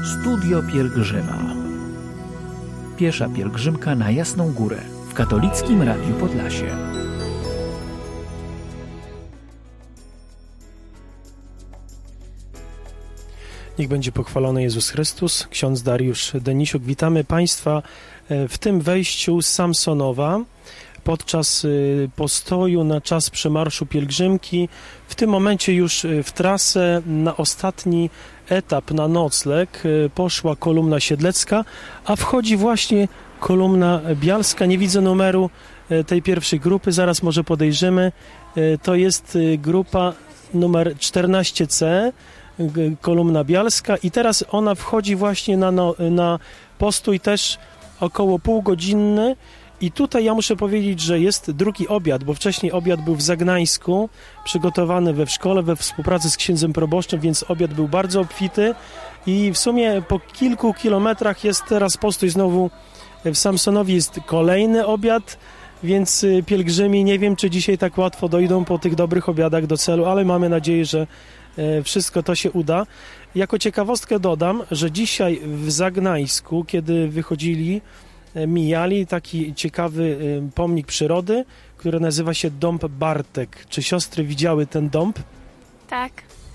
Studio Pielgrzyma. Piesza pielgrzymka na Jasną Górę w Katolickim Radiu Podlasie. Niech będzie pochwalony Jezus Chrystus. Ksiądz Dariusz Denisiuk. Witamy Państwa w tym wejściu z Samsonowa podczas postoju na czas przemarszu pielgrzymki. W tym momencie już w trasę na ostatni etap, na nocleg poszła kolumna siedlecka, a wchodzi właśnie kolumna bialska. Nie widzę numeru tej pierwszej grupy, zaraz może podejrzymy. To jest grupa numer 14C, kolumna bialska, i teraz ona wchodzi właśnie na postój też około półgodzinny. I tutaj ja muszę powiedzieć, że jest drugi obiad, bo wcześniej obiad był w Zagnańsku, przygotowany we szkole, we współpracy z księdzem proboszczem, więc obiad był bardzo obfity i w sumie po kilku kilometrach jest teraz postój znowu w Samsonowie, jest kolejny obiad, więc pielgrzymi nie wiem, czy dzisiaj tak łatwo dojdą po tych dobrych obiadach do celu, ale mamy nadzieję, że wszystko to się uda. Jako ciekawostkę dodam, że dzisiaj w Zagnańsku, kiedy wychodzili, mijali taki ciekawy pomnik przyrody, który nazywa się Dąb Bartek. Czy siostry widziały ten dąb? Tak.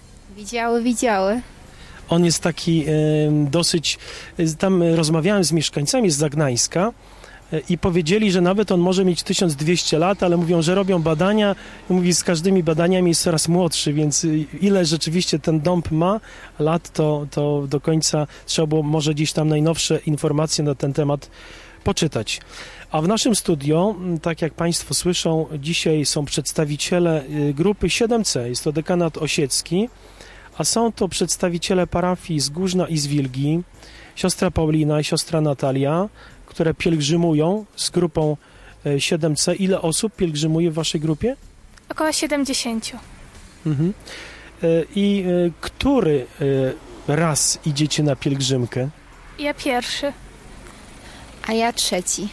Widziały. On jest taki dosyć... Tam rozmawiałem z mieszkańcami z Zagnańska i powiedzieli, że nawet on może mieć 1200 lat, ale mówią, że robią badania. Mówi, z każdymi badaniami jest coraz młodszy, więc ile rzeczywiście ten dąb ma lat, to do końca trzeba było może gdzieś tam najnowsze informacje na ten temat poczytać. A w naszym studio, tak jak Państwo słyszą, dzisiaj są przedstawiciele grupy 7C, jest to dekanat osiecki, a są to przedstawiciele parafii z Górzna i z Wilgi, siostra Paulina i siostra Natalia, które pielgrzymują z grupą 7C. Ile osób pielgrzymuje w waszej grupie? Około 70. Mhm. I który raz idziecie na pielgrzymkę? Ja pierwszy. A ja trzeci.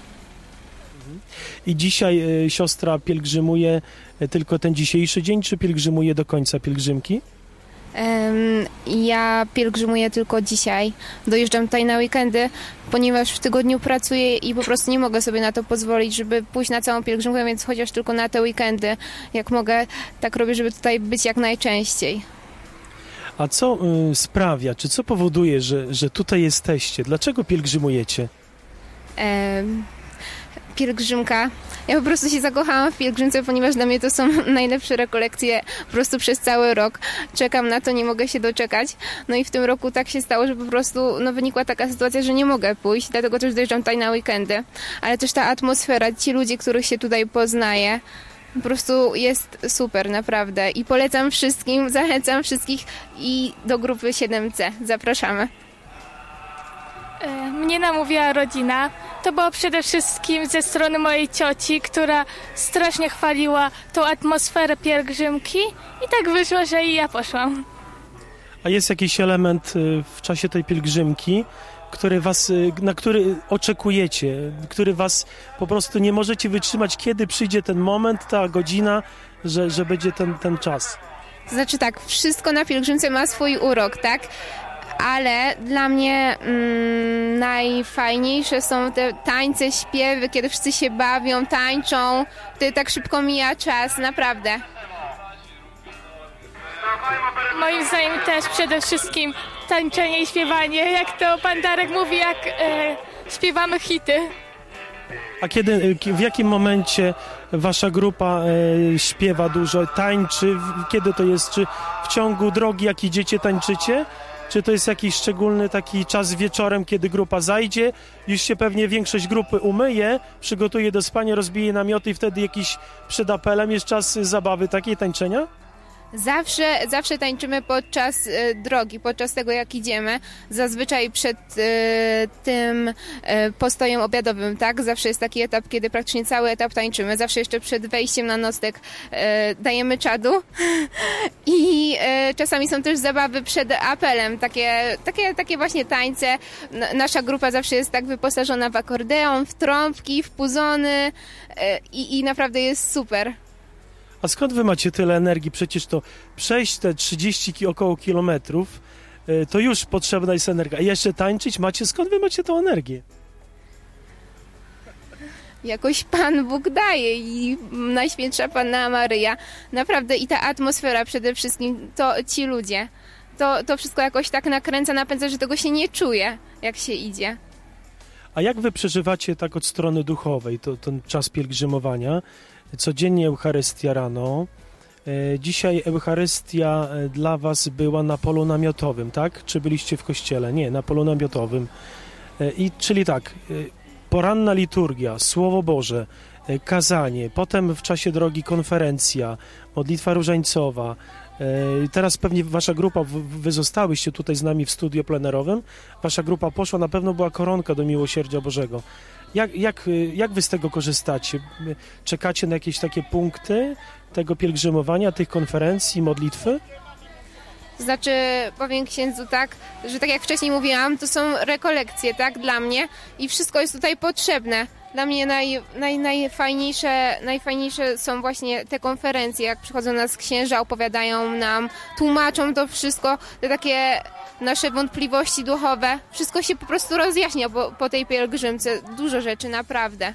I dzisiaj siostra pielgrzymuje tylko ten dzisiejszy dzień, czy pielgrzymuje do końca pielgrzymki? Ja pielgrzymuję tylko dzisiaj. Dojeżdżam tutaj na weekendy, ponieważ w tygodniu pracuję i po prostu nie mogę sobie na to pozwolić, żeby pójść na całą pielgrzymkę, więc chociaż tylko na te weekendy, jak mogę, tak robię, żeby tutaj być jak najczęściej. A co sprawia, czy co powoduje, że tutaj jesteście? Dlaczego pielgrzymujecie? Pielgrzymka. Ja po prostu się zakochałam w pielgrzymce, ponieważ dla mnie to są najlepsze rekolekcje po prostu przez cały rok. Czekam na to, nie mogę się doczekać. No i w tym roku tak się stało, że po prostu wynikła taka sytuacja, że nie mogę pójść, dlatego też dojeżdżam tutaj na weekendy. Ale też ta atmosfera, ci ludzie, których się tutaj poznaje, po prostu jest super, naprawdę. I polecam wszystkim, zachęcam wszystkich i do grupy 7C. Zapraszamy. Mnie namówiła rodzina. To było przede wszystkim ze strony mojej cioci, która strasznie chwaliła tą atmosferę pielgrzymki i tak wyszło, że i ja poszłam. A jest jakiś element w czasie tej pielgrzymki, na który oczekujecie, który was po prostu nie możecie wytrzymać, kiedy przyjdzie ten moment, ta godzina, że będzie ten czas? To znaczy tak, wszystko na pielgrzymce ma swój urok, tak? Ale dla mnie najfajniejsze są te tańce, śpiewy, kiedy wszyscy się bawią, tańczą, wtedy tak szybko mija czas, naprawdę. Moim zdaniem też przede wszystkim tańczenie i śpiewanie, jak to pan Darek mówi, jak śpiewamy hity. A w jakim momencie wasza grupa śpiewa dużo, tańczy? Kiedy to jest? Czy w ciągu drogi, jak idziecie, tańczycie? Czy to jest jakiś szczególny taki czas wieczorem, kiedy grupa zajdzie, już się pewnie większość grupy umyje, przygotuje do spania, rozbije namioty i wtedy jakiś przed apelem jest czas zabawy takiej, tańczenia? Zawsze tańczymy podczas drogi, podczas tego jak idziemy, zazwyczaj przed tym postojem obiadowym, tak? Zawsze jest taki etap, kiedy praktycznie cały etap tańczymy, zawsze jeszcze przed wejściem na nocleg dajemy czadu i czasami są też zabawy przed apelem, takie właśnie tańce. Nasza grupa zawsze jest tak wyposażona w akordeon, w trąbki, w puzony i naprawdę jest super. A skąd wy macie tyle energii? Przecież to przejść te 30 około kilometrów to już potrzebna jest energia. I jeszcze tańczyć macie, skąd wy macie tą energię? Jakoś Pan Bóg daje i Najświętsza Panna Maryja. Naprawdę i ta atmosfera przede wszystkim, to ci ludzie. To wszystko jakoś tak nakręca, napędza, że tego się nie czuje, jak się idzie. A jak wy przeżywacie tak od strony duchowej ten czas pielgrzymowania? Codziennie Eucharystia rano. Dzisiaj Eucharystia dla was była na polu namiotowym, tak? Czy byliście w kościele? Nie, na polu namiotowym. Czyli tak, poranna liturgia, Słowo Boże, kazanie, potem w czasie drogi konferencja, modlitwa różańcowa. Teraz pewnie wasza grupa, wy zostałyście tutaj z nami w studio plenerowym, wasza grupa poszła, na pewno była koronka do Miłosierdzia Bożego. Jak wy z tego korzystacie? Czekacie na jakieś takie punkty tego pielgrzymowania, tych konferencji, modlitwy? Znaczy, powiem księdzu tak, że tak jak wcześniej mówiłam, to są rekolekcje, tak, dla mnie i wszystko jest tutaj potrzebne. Dla mnie najfajniejsze są właśnie te konferencje, jak przychodzą nas księża, opowiadają nam, tłumaczą to wszystko, te takie nasze wątpliwości duchowe. Wszystko się po prostu rozjaśnia po tej pielgrzymce. Dużo rzeczy, naprawdę.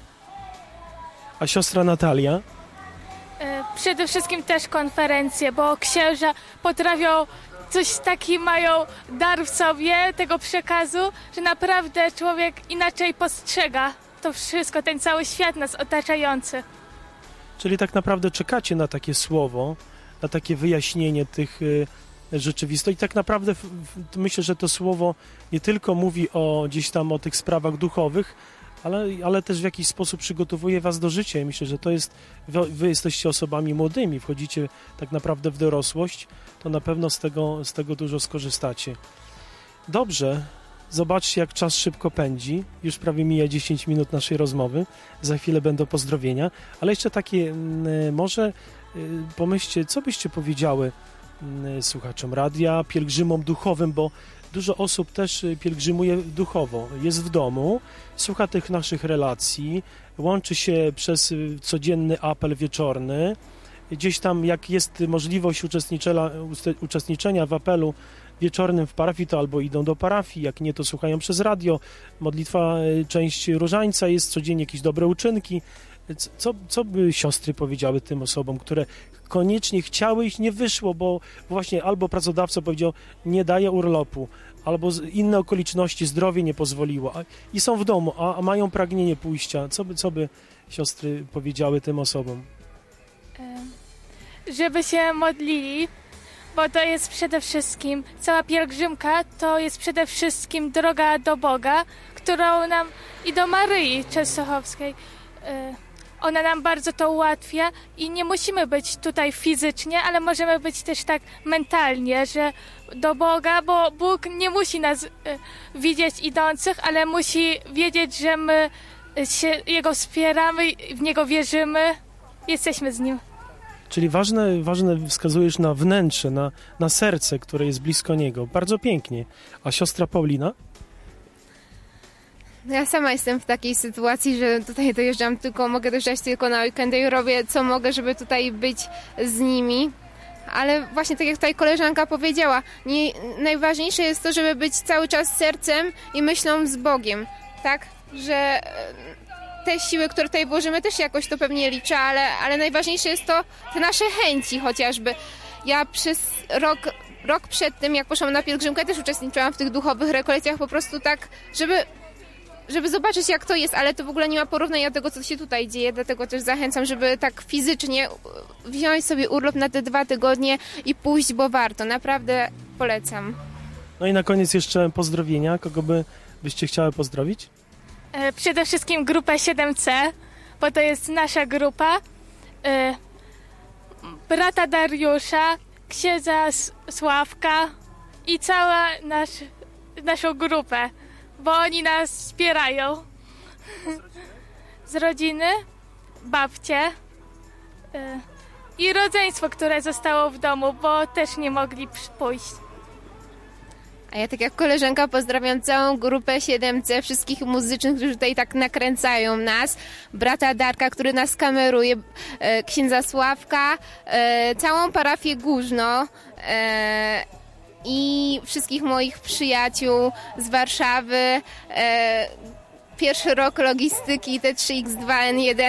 A siostra Natalia? Przede wszystkim też konferencje, bo księża potrafią mają dar w sobie tego przekazu, że naprawdę człowiek inaczej postrzega to wszystko, ten cały świat nas otaczający. Czyli tak naprawdę czekacie na takie słowo, na takie wyjaśnienie tych rzeczywistości. I tak naprawdę myślę, że to słowo nie tylko mówi gdzieś tam o tych sprawach duchowych, ale też w jakiś sposób przygotowuje was do życia. I myślę, że to jest, wy jesteście osobami młodymi, wchodzicie tak naprawdę w dorosłość, to na pewno z tego dużo skorzystacie. Dobrze, zobaczcie, jak czas szybko pędzi. Już prawie mija 10 minut naszej rozmowy. Za chwilę będą pozdrowienia, ale jeszcze takie, może pomyślcie, co byście powiedziały słuchaczom radia, pielgrzymom duchowym, bo dużo osób też pielgrzymuje duchowo, jest w domu, słucha tych naszych relacji, łączy się przez codzienny apel wieczorny. Gdzieś tam, jak jest możliwość uczestniczenia w apelu wieczornym w parafii, to albo idą do parafii, jak nie, to słuchają przez radio. Modlitwa, część różańca, jest codziennie jakieś dobre uczynki. Co by siostry powiedziały tym osobom, które koniecznie chciały iść, nie wyszło, bo właśnie albo pracodawca powiedział, nie daje urlopu, albo inne okoliczności, zdrowie nie pozwoliło i są w domu, a mają pragnienie pójścia. Co by siostry powiedziały tym osobom? Żeby się modlili, bo to jest przede wszystkim, cała pielgrzymka to jest przede wszystkim droga do Boga, którą nam i do Maryi Częstochowskiej. Ona nam bardzo to ułatwia i nie musimy być tutaj fizycznie, ale możemy być też tak mentalnie, że do Boga, bo Bóg nie musi nas widzieć idących, ale musi wiedzieć, że my Jego wspieramy, w Niego wierzymy, jesteśmy z Nim. Czyli ważne wskazujesz na wnętrze, na serce, które jest blisko Niego. Bardzo pięknie. A siostra Paulina? Ja sama jestem w takiej sytuacji, że tutaj mogę dojeżdżać tylko na weekendy i robię co mogę, żeby tutaj być z nimi. Ale właśnie tak jak tutaj koleżanka powiedziała, najważniejsze jest to, żeby być cały czas sercem i myślą z Bogiem, tak? Że te siły, które tutaj włożymy, też jakoś to pewnie liczę, ale najważniejsze jest to te nasze chęci chociażby. Ja przez rok przed tym, jak poszłam na pielgrzymkę, też uczestniczyłam w tych duchowych rekolekcjach, po prostu tak, żeby zobaczyć, jak to jest, ale to w ogóle nie ma porównania do tego, co się tutaj dzieje, dlatego też zachęcam, żeby tak fizycznie wziąć sobie urlop na te 2 tygodnie i pójść, bo warto. Naprawdę polecam. No i na koniec jeszcze pozdrowienia. Kogo byście chciały pozdrowić? Przede wszystkim grupę 7C, bo to jest nasza grupa. Brata Dariusza, księdza Sławka i całą naszą grupę, bo oni nas wspierają. Z rodziny, babcie i rodzeństwo, które zostało w domu, bo też nie mogli pójść. A ja tak jak koleżanka pozdrawiam całą grupę 7C, wszystkich muzycznych, którzy tutaj tak nakręcają nas, brata Darka, który nas kameruje, księdza Sławka, całą parafię Górzno i wszystkich moich przyjaciół z Warszawy. Pierwszy rok logistyki T3X2N1.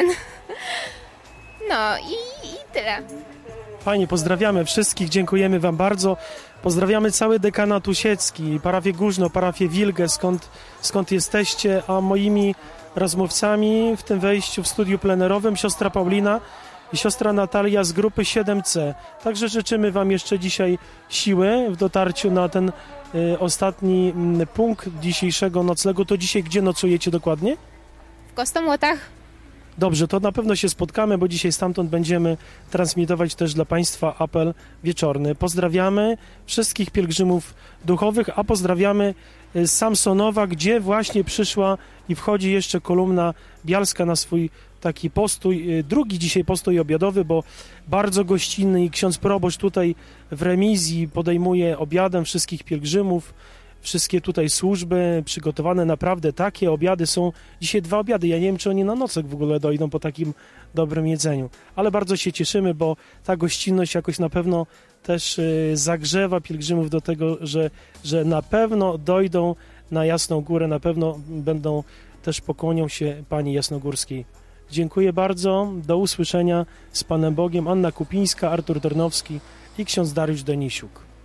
No i tyle. Fajnie, pozdrawiamy wszystkich, dziękujemy Wam bardzo. Pozdrawiamy cały dekanat Usiecki, parafię Górzno, parafię Wilgę, skąd jesteście, a moimi rozmówcami w tym wejściu w studiu plenerowym siostra Paulina i siostra Natalia z grupy 7C. Także życzymy Wam jeszcze dzisiaj siły w dotarciu na ten ostatni punkt dzisiejszego noclegu. To dzisiaj gdzie nocujecie dokładnie? W Kostomłotach. Dobrze, to na pewno się spotkamy, bo dzisiaj stamtąd będziemy transmitować też dla Państwa apel wieczorny. Pozdrawiamy wszystkich pielgrzymów duchowych, a pozdrawiamy z Samsonowa, gdzie właśnie przyszła i wchodzi jeszcze kolumna bialska na swój taki postój, drugi dzisiaj postój obiadowy, bo bardzo gościnny i ksiądz proboszcz tutaj w remizji podejmuje obiadem wszystkich pielgrzymów. Wszystkie tutaj służby przygotowane, naprawdę takie obiady są. Dzisiaj 2 obiady. Ja nie wiem, czy oni na nocleg w ogóle dojdą po takim dobrym jedzeniu. Ale bardzo się cieszymy, bo ta gościnność jakoś na pewno też zagrzewa pielgrzymów do tego, że na pewno dojdą na Jasną Górę, na pewno będą też pokłonią się Pani Jasnogórskiej. Dziękuję bardzo. Do usłyszenia z Panem Bogiem. Anna Kupińska, Artur Tornowski i ksiądz Dariusz Denisiuk.